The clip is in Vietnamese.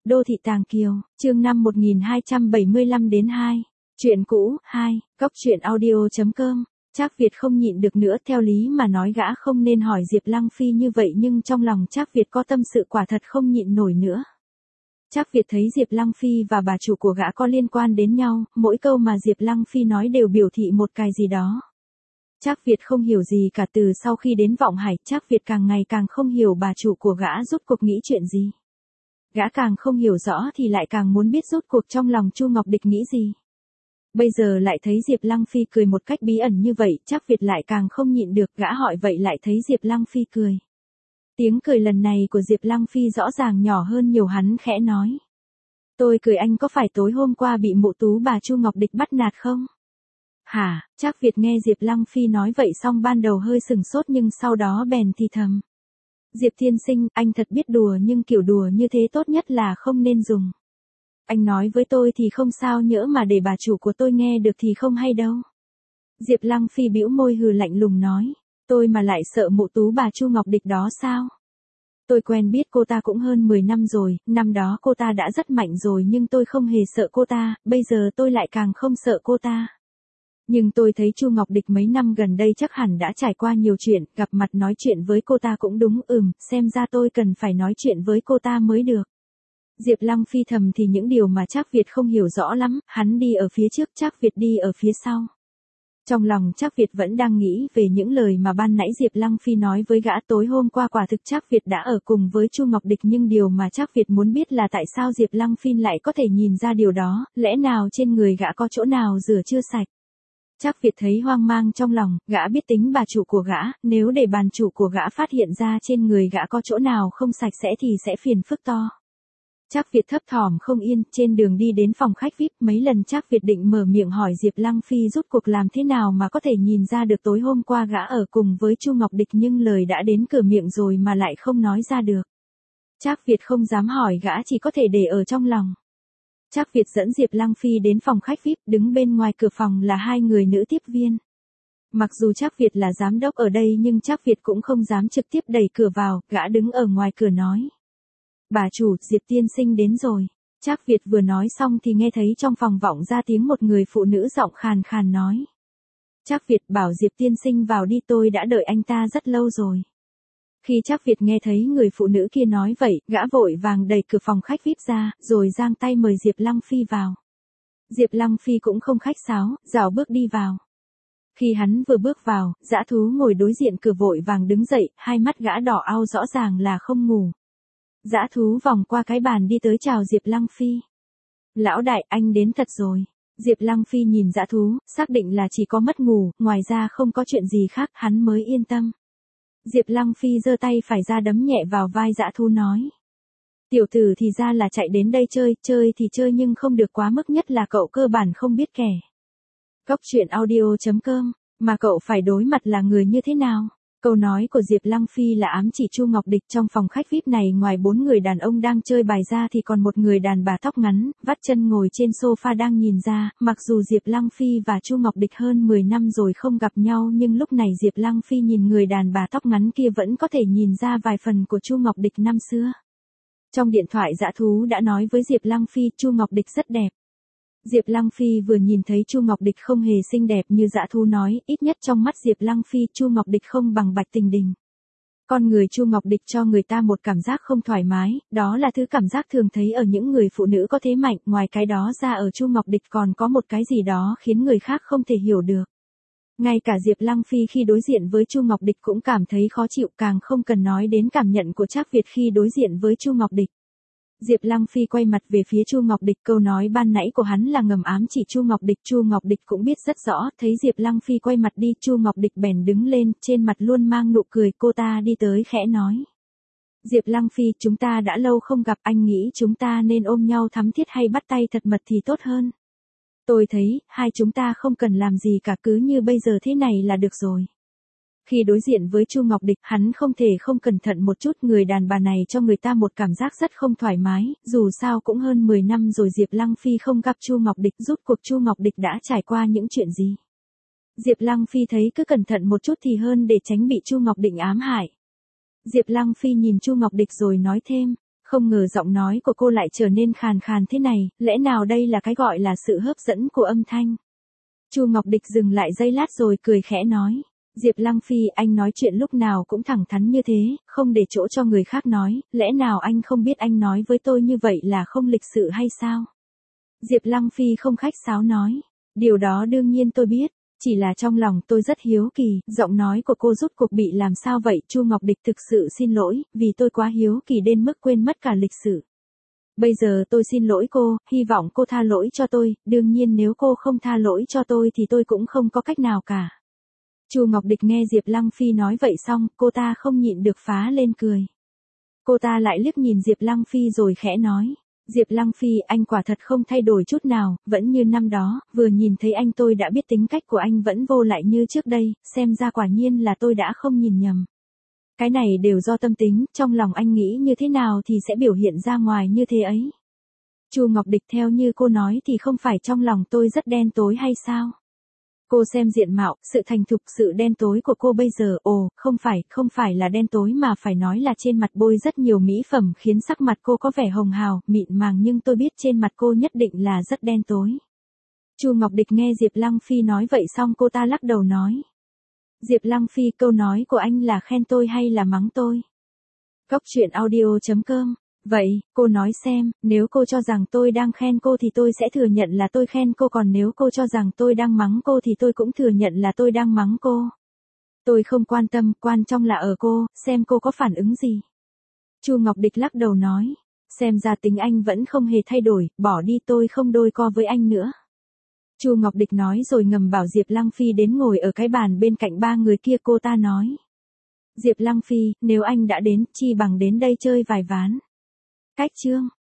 Đô thị Tàng Kiều, chương 5 1275 đến 2. Chuyện cũ, 2, Cóc truyện audio.com. Trác Việt không nhịn được nữa, theo lý mà nói gã không nên hỏi Diệp Lăng Phi như vậy, nhưng trong lòng Trác Việt có tâm sự quả thật không nhịn nổi nữa. Trác Việt thấy Diệp Lăng Phi và bà chủ của gã có liên quan đến nhau, mỗi câu mà Diệp Lăng Phi nói đều biểu thị một cái gì đó. Trác Việt không hiểu gì cả, từ sau khi đến Vọng Hải, Trác Việt càng ngày càng không hiểu bà chủ của gã rốt cuộc nghĩ chuyện gì. Gã càng không hiểu rõ thì lại càng muốn biết rốt cuộc trong lòng Chu Ngọc Địch nghĩ gì. Bây giờ lại thấy Diệp Lăng Phi cười một cách bí ẩn như vậy, Trác Việt lại càng không nhịn được, gã hỏi vậy lại thấy Diệp Lăng Phi cười. Tiếng cười lần này của Diệp Lăng Phi rõ ràng nhỏ hơn nhiều, hắn khẽ nói. Tôi cười anh có phải tối hôm qua bị mụ tú bà Chu Ngọc Địch bắt nạt không? Hả? Trác Việt nghe Diệp Lăng Phi nói vậy xong ban đầu hơi sừng sốt nhưng sau đó bèn thì thầm. Diệp tiên sinh, anh thật biết đùa nhưng kiểu đùa như thế tốt nhất là không nên dùng. Anh nói với tôi thì không sao, nhỡ mà để bà chủ của tôi nghe được thì không hay đâu. Diệp Lăng Phi bĩu môi hừ lạnh lùng nói. Tôi mà lại sợ mụ tú bà Chu Ngọc Địch đó sao? Tôi quen biết cô ta cũng hơn 10 năm rồi, năm đó cô ta đã rất mạnh rồi nhưng tôi không hề sợ cô ta, bây giờ tôi lại càng không sợ cô ta. Nhưng tôi thấy Chu Ngọc Địch mấy năm gần đây chắc hẳn đã trải qua nhiều chuyện, gặp mặt nói chuyện với cô ta cũng đúng, xem ra tôi cần phải nói chuyện với cô ta mới được. Diệp Lăng Phi thầm thì những điều mà Trác Việt không hiểu rõ lắm, hắn đi ở phía trước, Trác Việt đi ở phía sau. Trong lòng Trác Việt vẫn đang nghĩ về những lời mà ban nãy Diệp Lăng Phi nói với gã tối hôm qua, quả thực Trác Việt đã ở cùng với Chu Ngọc Địch, nhưng điều mà Trác Việt muốn biết là tại sao Diệp Lăng Phi lại có thể nhìn ra điều đó, lẽ nào trên người gã có chỗ nào rửa chưa sạch. Trác Việt thấy hoang mang trong lòng, gã biết tính bà chủ của gã, nếu để bàn chủ của gã phát hiện ra trên người gã có chỗ nào không sạch sẽ thì sẽ phiền phức to. Trác Việt thấp thỏm không yên, trên đường đi đến phòng khách VIP, mấy lần Trác Việt định mở miệng hỏi Diệp Lăng Phi rốt cuộc làm thế nào mà có thể nhìn ra được tối hôm qua gã ở cùng với Chu Ngọc Địch, nhưng lời đã đến cửa miệng rồi mà lại không nói ra được. Trác Việt không dám hỏi gã, chỉ có thể để ở trong lòng. Trác Việt dẫn Diệp Lăng Phi đến phòng khách VIP, đứng bên ngoài cửa phòng là hai người nữ tiếp viên. Mặc dù Trác Việt là giám đốc ở đây nhưng Trác Việt cũng không dám trực tiếp đẩy cửa vào, gã đứng ở ngoài cửa nói. Bà chủ, Diệp tiên sinh đến rồi. Trác Việt vừa nói xong thì nghe thấy trong phòng vọng ra tiếng một người phụ nữ giọng khàn khàn nói. Trác Việt bảo Diệp tiên sinh vào đi, tôi đã đợi anh ta rất lâu rồi. Khi Trác Việt nghe thấy người phụ nữ kia nói vậy, gã vội vàng đẩy cửa phòng khách VIP ra, rồi giang tay mời Diệp Lăng Phi vào. Diệp Lăng Phi cũng không khách sáo, rảo bước đi vào. Khi hắn vừa bước vào, dã thú ngồi đối diện cửa vội vàng đứng dậy, hai mắt gã đỏ au rõ ràng là không ngủ. Dã thú vòng qua cái bàn đi tới chào Diệp Lăng Phi. Lão đại, anh đến thật rồi. Diệp Lăng Phi nhìn dã thú, xác định là chỉ có mất ngủ, ngoài ra không có chuyện gì khác, hắn mới yên tâm. Diệp Lăng Phi giơ tay phải ra đấm nhẹ vào vai dã thú nói. Tiểu tử thì ra là chạy đến đây chơi thì chơi nhưng không được quá mức, nhất là cậu cơ bản không biết kẻ. Cóc truyện audio.com, mà cậu phải đối mặt là người như thế nào? Câu nói của Diệp Lăng Phi là ám chỉ Chu Ngọc Địch. Trong phòng khách VIP này ngoài 4 người đàn ông đang chơi bài ra thì còn một người đàn bà tóc ngắn, vắt chân ngồi trên sofa đang nhìn ra, mặc dù Diệp Lăng Phi và Chu Ngọc Địch hơn 10 năm rồi không gặp nhau nhưng lúc này Diệp Lăng Phi nhìn người đàn bà tóc ngắn kia vẫn có thể nhìn ra vài phần của Chu Ngọc Địch năm xưa. Trong điện thoại dã thú đã nói với Diệp Lăng Phi Chu Ngọc Địch rất đẹp. Diệp Lăng Phi vừa nhìn thấy Chu Ngọc Địch không hề xinh đẹp như dã thú nói, ít nhất trong mắt Diệp Lăng Phi Chu Ngọc Địch không bằng Bạch Tình Đình. Con người Chu Ngọc Địch cho người ta một cảm giác không thoải mái, đó là thứ cảm giác thường thấy ở những người phụ nữ có thế mạnh, ngoài cái đó ra ở Chu Ngọc Địch còn có một cái gì đó khiến người khác không thể hiểu được. Ngay cả Diệp Lăng Phi khi đối diện với Chu Ngọc Địch cũng cảm thấy khó chịu, càng không cần nói đến cảm nhận của Trác Việt khi đối diện với Chu Ngọc Địch. Diệp Lăng Phi quay mặt về phía Chu Ngọc Địch, câu nói ban nãy của hắn là ngầm ám chỉ Chu Ngọc Địch. Chu Ngọc Địch cũng biết rất rõ, thấy Diệp Lăng Phi quay mặt đi, Chu Ngọc Địch bèn đứng lên, trên mặt luôn mang nụ cười, cô ta đi tới khẽ nói. Diệp Lăng Phi, chúng ta đã lâu không gặp, anh nghĩ chúng ta nên ôm nhau thắm thiết hay bắt tay thật mật thì tốt hơn. Tôi thấy, hai chúng ta không cần làm gì cả, cứ như bây giờ thế này là được rồi. Khi đối diện với Chu Ngọc Địch, hắn không thể không cẩn thận một chút, người đàn bà này cho người ta một cảm giác rất không thoải mái, dù sao cũng hơn 10 năm rồi Diệp Lăng Phi không gặp Chu Ngọc Địch, rốt cuộc Chu Ngọc Địch đã trải qua những chuyện gì. Diệp Lăng Phi thấy cứ cẩn thận một chút thì hơn để tránh bị Chu Ngọc Địch ám hại. Diệp Lăng Phi nhìn Chu Ngọc Địch rồi nói thêm, Không ngờ giọng nói của cô lại trở nên khàn khàn thế này, lẽ nào đây là cái gọi là sự hấp dẫn của âm thanh? Chu Ngọc Địch dừng lại giây lát rồi cười khẽ nói. Diệp Lăng Phi, anh nói chuyện lúc nào cũng thẳng thắn như thế, không để chỗ cho người khác nói, lẽ nào anh không biết anh nói với tôi như vậy là không lịch sự hay sao? Diệp Lăng Phi không khách sáo nói. Điều đó đương nhiên tôi biết, chỉ là trong lòng tôi rất hiếu kỳ, giọng nói của cô rút cuộc bị làm sao vậy? Chu Ngọc Địch thực sự xin lỗi, vì tôi quá hiếu kỳ đến mức quên mất cả lịch sự. Bây giờ tôi xin lỗi cô, hy vọng cô tha lỗi cho tôi, đương nhiên nếu cô không tha lỗi cho tôi thì tôi cũng không có cách nào cả. Chu Ngọc Địch nghe Diệp Lăng Phi nói vậy xong, cô ta không nhịn được phá lên cười. Cô ta lại liếc nhìn Diệp Lăng Phi rồi khẽ nói. Diệp Lăng Phi, anh quả thật không thay đổi chút nào, vẫn như năm đó, vừa nhìn thấy anh tôi đã biết tính cách của anh vẫn vô lại như trước đây, xem ra quả nhiên là tôi đã không nhìn nhầm. Cái này đều do tâm tính, trong lòng anh nghĩ như thế nào thì sẽ biểu hiện ra ngoài như thế ấy. Chu Ngọc Địch, theo như cô nói thì không phải trong lòng tôi rất đen tối hay sao? Cô xem diện mạo, sự thành thục, sự đen tối của cô bây giờ, không phải là đen tối mà phải nói là trên mặt bôi rất nhiều mỹ phẩm khiến sắc mặt cô có vẻ hồng hào, mịn màng, nhưng tôi biết trên mặt cô nhất định là rất đen tối. Chu Ngọc Địch nghe Diệp Lăng Phi nói vậy xong cô ta lắc đầu nói. Diệp Lăng Phi, câu nói của anh là khen tôi hay là mắng tôi? Cóc truyện audio.com. Vậy, cô nói xem, nếu cô cho rằng tôi đang khen cô thì tôi sẽ thừa nhận là tôi khen cô, còn nếu cô cho rằng tôi đang mắng cô thì tôi cũng thừa nhận là tôi đang mắng cô. Tôi không quan tâm, quan trọng là ở cô, xem cô có phản ứng gì. Chu Ngọc Địch lắc đầu nói, xem ra tính anh vẫn không hề thay đổi, bỏ đi, tôi không đôi co với anh nữa. Chu Ngọc Địch nói rồi ngầm bảo Diệp Lăng Phi đến ngồi ở cái bàn bên cạnh ba người kia. Cô ta nói. Diệp Lăng Phi, nếu anh đã đến, chi bằng đến đây chơi vài ván. Cách chương